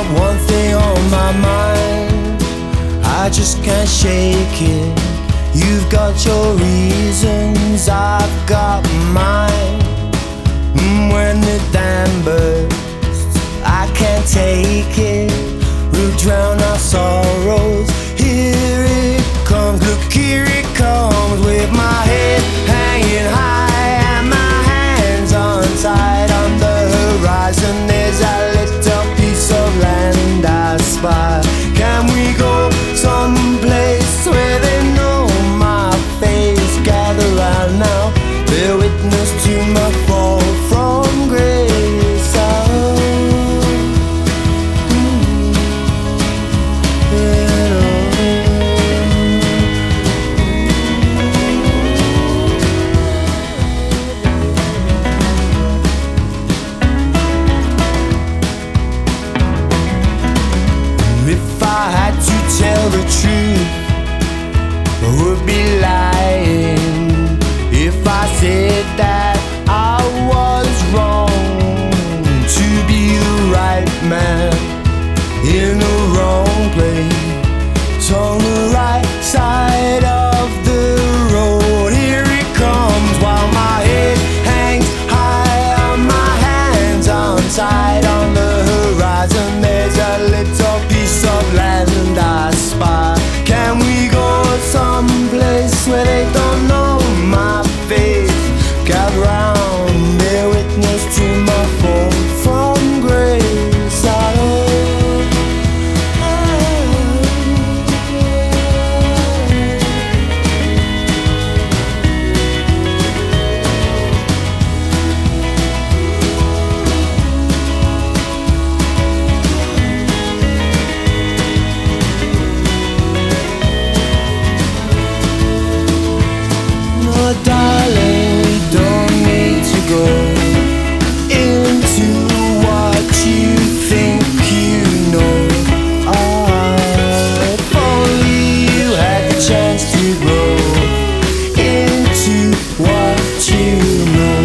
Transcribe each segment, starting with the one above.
one thing on my mind, I just can't shake it. You've got your reasons, I've got mine. When the dam bursts, I can't take it. We'll drown our sorrows. Here it comes, look, here it comes. With my head hanging high and my hands untied. On the horizon there's a little piece of land I spy. Can we go someplace where they know my face? Gather round now, bear witness to my fall from grace. If I had to tell the truth, I would be lying if I said that I was wrong to be the right man in the wrong place on the right side of the road. Here it comes while my head hangs high and my hands untied. On the horizon there's a little piece of land I spy. Can we go someplace where they don't know my face? Gather round, bear witness to my fall from grace. Darling, we don't need to go into what you think you know. If only you had the chance to grow into what you know.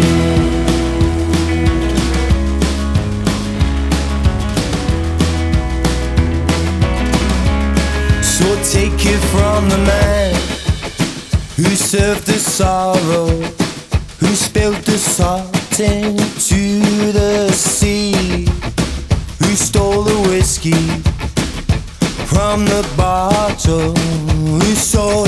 So take it from the man who served the sorrow, who spilled the salt into the sea, who stole the whiskey from the bottle, who sold